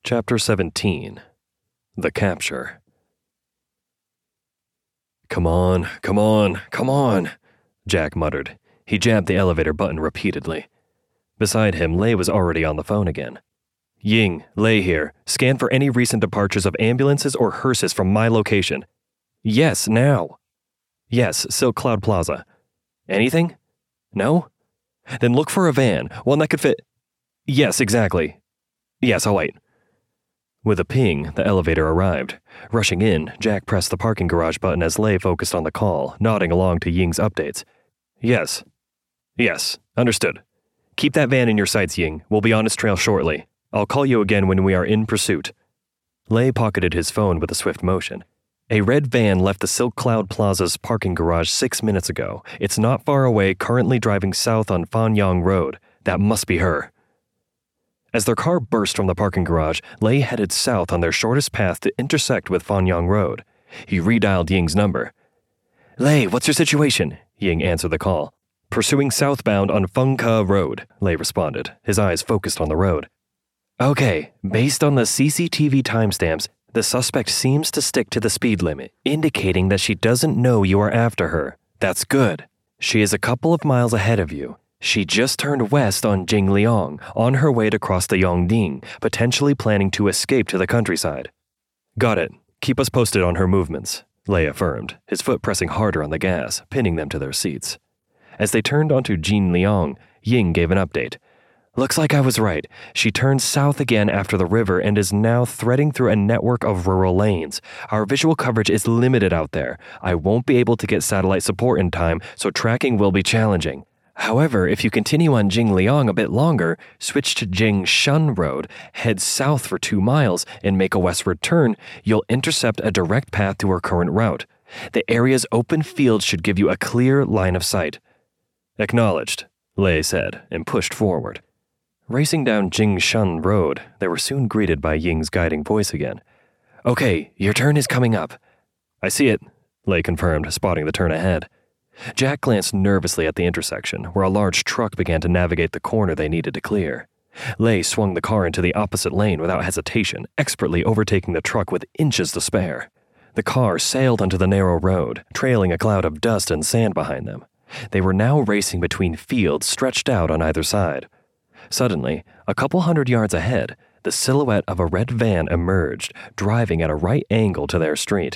Chapter 17. The Capture. "Come on, come on, come on," Jack muttered. He jabbed the elevator button repeatedly. Beside him, Lei was already on the phone again. "Ying, Lei here. Scan for any recent departures of ambulances or hearses from my location." "Yes, now." "Yes, Silk Cloud Plaza." "Anything?" "No?" "Then look for a van, one that could fit." "Yes, exactly." "Yes, I'll wait." With a ping, the elevator arrived. Rushing in, Jack pressed the parking garage button as Lei focused on the call, nodding along to Ying's updates. "Yes. Yes, understood. Keep that van in your sights, Ying. We'll be on its trail shortly. I'll call you again when we are in pursuit." Lei pocketed his phone with a swift motion. "A red van left the Silk Cloud Plaza's parking garage 6 minutes ago. It's not far away, currently driving south on Fanyang Road. That must be her." As their car burst from the parking garage, Lei headed south on their shortest path to intersect with Fanyang Road. He redialed Ying's number. "Lei, what's your situation?" Ying answered the call. "Pursuing southbound on Fengke Road," Lei responded, his eyes focused on the road. "Okay, based on the CCTV timestamps, the suspect seems to stick to the speed limit, indicating that she doesn't know you are after her. That's good. She is a couple of miles ahead of you. She just turned west on Jingliang, on her way to cross the Yongding, potentially planning to escape to the countryside." "Got it. Keep us posted on her movements," Lei affirmed, his foot pressing harder on the gas, pinning them to their seats. As they turned onto Jingliang, Ying gave an update. "Looks like I was right. She turned south again after the river and is now threading through a network of rural lanes. Our visual coverage is limited out there. I won't be able to get satellite support in time, so tracking will be challenging. However, if you continue on Jingliang a bit longer, switch to Jingshan Road, head south for 2 miles, and make a westward turn, you'll intercept a direct path to her current route. The area's open field should give you a clear line of sight." "Acknowledged," Lei said, and pushed forward. Racing down Jingshan Road, they were soon greeted by Ying's guiding voice again. "Okay, your turn is coming up." "I see it," Lei confirmed, spotting the turn ahead. Jack glanced nervously at the intersection, where a large truck began to navigate the corner they needed to clear. Lei swung the car into the opposite lane without hesitation, expertly overtaking the truck with inches to spare. The car sailed onto the narrow road, trailing a cloud of dust and sand behind them. They were now racing between fields stretched out on either side. Suddenly, a couple hundred yards ahead, the silhouette of a red van emerged, driving at a right angle to their street.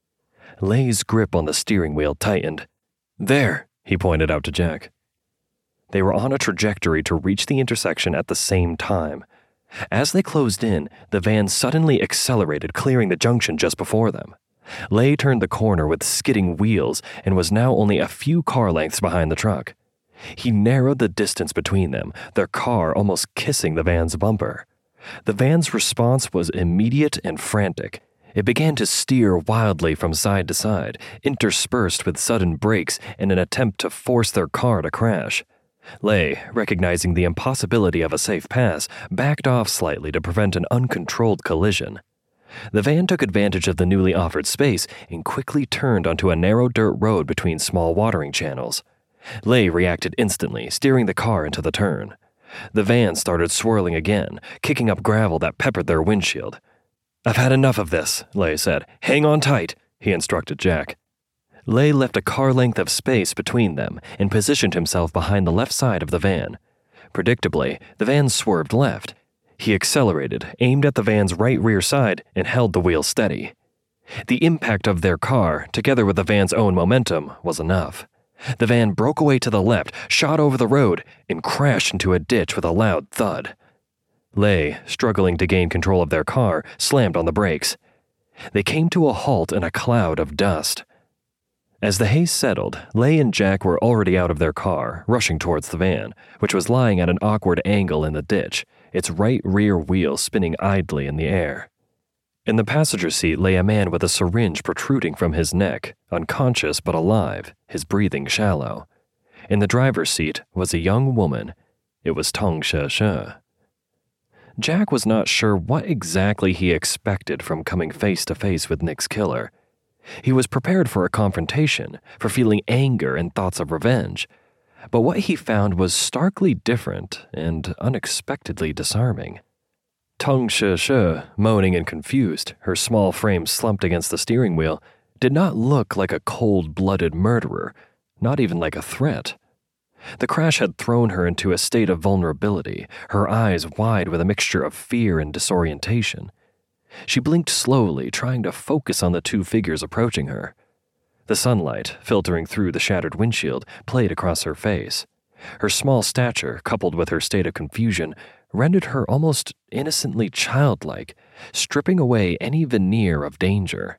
Lei's grip on the steering wheel tightened. "There," he pointed out to Jack. They were on a trajectory to reach the intersection at the same time. As they closed in, the van suddenly accelerated, clearing the junction just before them. Lei turned the corner with skidding wheels and was now only a few car lengths behind the truck. He narrowed the distance between them, their car almost kissing the van's bumper. The van's response was immediate and frantic. It began to steer wildly from side to side, interspersed with sudden brakes in an attempt to force their car to crash. Lei, recognizing the impossibility of a safe pass, backed off slightly to prevent an uncontrolled collision. The van took advantage of the newly offered space and quickly turned onto a narrow dirt road between small watering channels. Lei reacted instantly, steering the car into the turn. The van started swirling again, kicking up gravel that peppered their windshield. "I've had enough of this," Lei said. "Hang on tight," he instructed Jack. Lei left a car length of space between them and positioned himself behind the left side of the van. Predictably, the van swerved left. He accelerated, aimed at the van's right rear side, and held the wheel steady. The impact of their car, together with the van's own momentum, was enough. The van broke away to the left, shot over the road, and crashed into a ditch with a loud thud. Lei, struggling to gain control of their car, slammed on the brakes. They came to a halt in a cloud of dust. As the haze settled, Lei and Jack were already out of their car, rushing towards the van, which was lying at an awkward angle in the ditch, its right rear wheel spinning idly in the air. In the passenger seat lay a man with a syringe protruding from his neck, unconscious but alive, his breathing shallow. In the driver's seat was a young woman. It was Tong She. Jack was not sure what exactly he expected from coming face to face with Nick's killer. He was prepared for a confrontation, for feeling anger and thoughts of revenge. But what he found was starkly different and unexpectedly disarming. Tong She, moaning and confused, her small frame slumped against the steering wheel, did not look like a cold-blooded murderer, not even like a threat. The crash had thrown her into a state of vulnerability, her eyes wide with a mixture of fear and disorientation. She blinked slowly, trying to focus on the two figures approaching her. The sunlight, filtering through the shattered windshield, played across her face. Her small stature, coupled with her state of confusion, rendered her almost innocently childlike, stripping away any veneer of danger.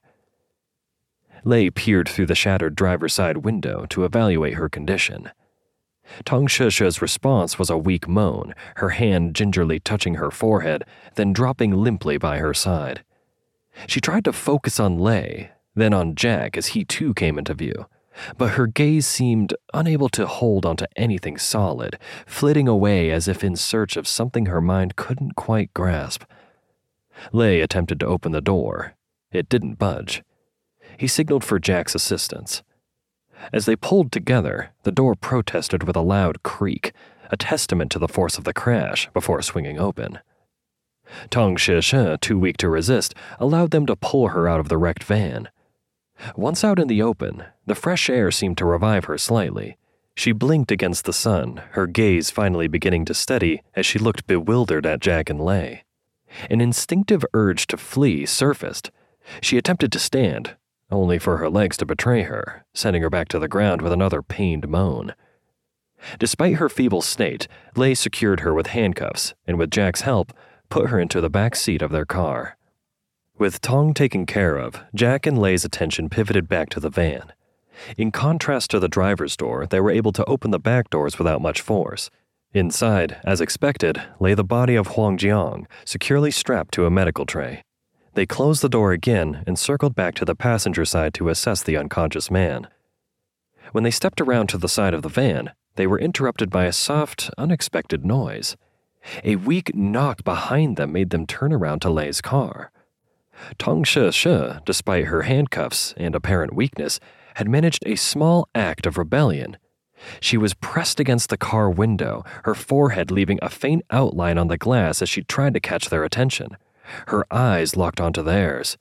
Lei peered through the shattered driver's side window to evaluate her condition. Tong She's response was a weak moan, her hand gingerly touching her forehead, then dropping limply by her side. She tried to focus on Lei, then on Jack as he too came into view, but her gaze seemed unable to hold onto anything solid, flitting away as if in search of something her mind couldn't quite grasp. Lei attempted to open the door. It didn't budge. He signaled for Jack's assistance. As they pulled together, the door protested with a loud creak, a testament to the force of the crash, before swinging open. Tong She, too weak to resist, allowed them to pull her out of the wrecked van. Once out in the open, the fresh air seemed to revive her slightly. She blinked against the sun, her gaze finally beginning to steady as she looked bewildered at Jack and Lei. An instinctive urge to flee surfaced. She attempted to stand, only for her legs to betray her, sending her back to the ground with another pained moan. Despite her feeble state, Lei secured her with handcuffs and, with Jack's help, put her into the back seat of their car. With Tong taken care of, Jack and Lei's attention pivoted back to the van. In contrast to the driver's door, they were able to open the back doors without much force. Inside, as expected, lay the body of Huang Jiang, securely strapped to a medical tray. They closed the door again and circled back to the passenger side to assess the unconscious man. When they stepped around to the side of the van, they were interrupted by a soft, unexpected noise. A weak knock behind them made them turn around to Lei's car. Tong She, despite her handcuffs and apparent weakness, had managed a small act of rebellion. She was pressed against the car window, her forehead leaving a faint outline on the glass as she tried to catch their attention. Her eyes locked onto theirs.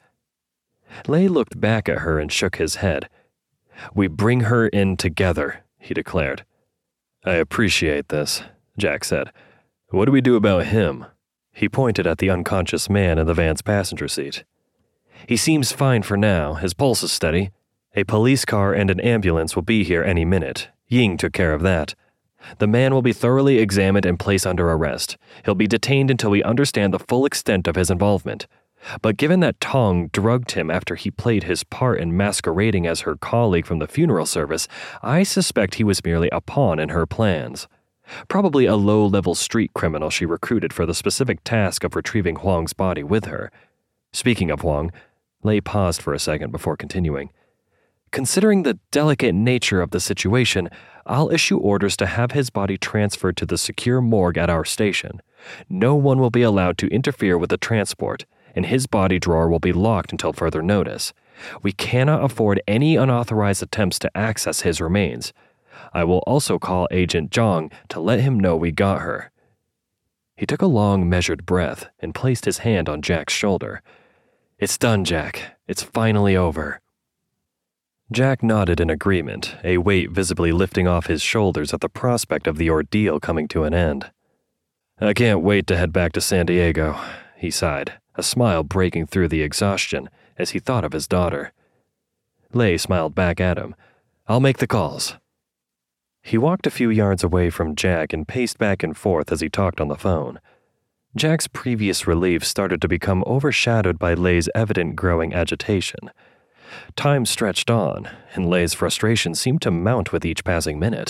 Lei looked back at her and shook his head. "We bring her in together," he declared. "I appreciate this," Jack said. "What do we do about him?" He pointed at the unconscious man in the van's passenger seat. "He seems fine for now. His pulse is steady. A police car and an ambulance will be here any minute. Ying took care of that. The man will be thoroughly examined and placed under arrest. He'll be detained until we understand the full extent of his involvement. But given that Tong drugged him after he played his part in masquerading as her colleague from the funeral service, I suspect he was merely a pawn in her plans. Probably a low-level street criminal she recruited for the specific task of retrieving Huang's body with her. Speaking of Huang," Lei paused for a second before continuing. "Considering the delicate nature of the situation, I'll issue orders to have his body transferred to the secure morgue at our station. No one will be allowed to interfere with the transport, and his body drawer will be locked until further notice. We cannot afford any unauthorized attempts to access his remains. I will also call Agent Zhang to let him know we got her." He took a long, measured breath and placed his hand on Jack's shoulder. "It's done, Jack. It's finally over." Jack nodded in agreement, a weight visibly lifting off his shoulders at the prospect of the ordeal coming to an end. "I can't wait to head back to San Diego," he sighed, a smile breaking through the exhaustion as he thought of his daughter. Lei smiled back at him. "I'll make the calls." He walked a few yards away from Jack and paced back and forth as he talked on the phone. Jack's previous relief started to become overshadowed by Lei's evident growing agitation. Time stretched on, and Lei's frustration seemed to mount with each passing minute.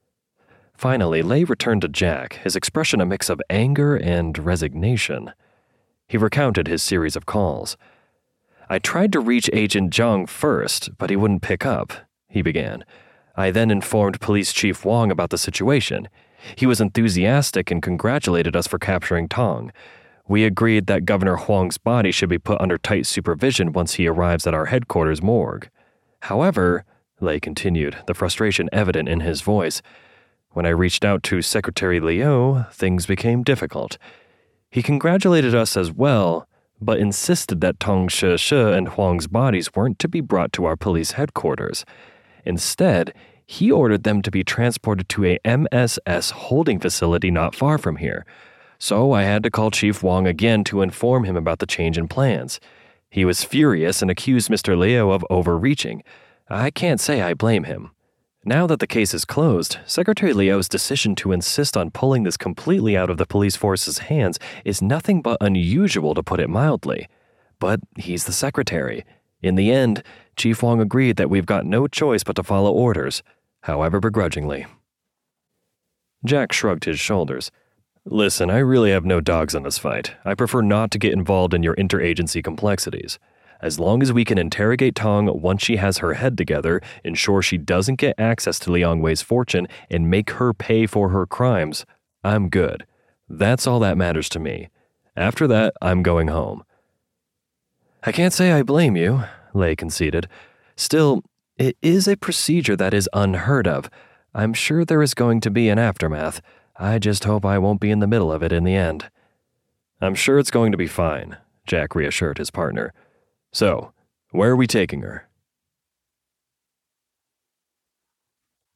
Finally, Lei returned to Jack, his expression a mix of anger and resignation. He recounted his series of calls. "I tried to reach Agent Zhang first, but he wouldn't pick up," he began. "I then informed Police Chief Wang about the situation. He was enthusiastic and congratulated us for capturing Tong. We agreed that Governor Huang's body should be put under tight supervision once he arrives at our headquarters morgue. However," Lei continued, the frustration evident in his voice, "when I reached out to Secretary Liu, things became difficult. He congratulated us as well, but insisted that Tong She and Huang's bodies weren't to be brought to our police headquarters. Instead, he ordered them to be transported to a MSS holding facility not far from here. So I had to call Chief Wang again to inform him about the change in plans. He was furious and accused Mr. Liu of overreaching. I can't say I blame him. Now that the case is closed, Secretary Liu's decision to insist on pulling this completely out of the police force's hands is nothing but unusual, to put it mildly. But he's the secretary. In the end, Chief Wang agreed that we've got no choice but to follow orders, however begrudgingly. Jack shrugged his shoulders. Listen, I really have no dogs in this fight. I prefer not to get involved in your interagency complexities. As long as we can interrogate Tong once she has her head together, ensure she doesn't get access to Liang Wei's fortune, and make her pay for her crimes, I'm good. That's all that matters to me. After that, I'm going home. I can't say I blame you, Lei conceded. Still, it is a procedure that is unheard of. I'm sure there is going to be an aftermath. I just hope I won't be in the middle of it in the end. I'm sure it's going to be fine, Jack reassured his partner. So, where are we taking her?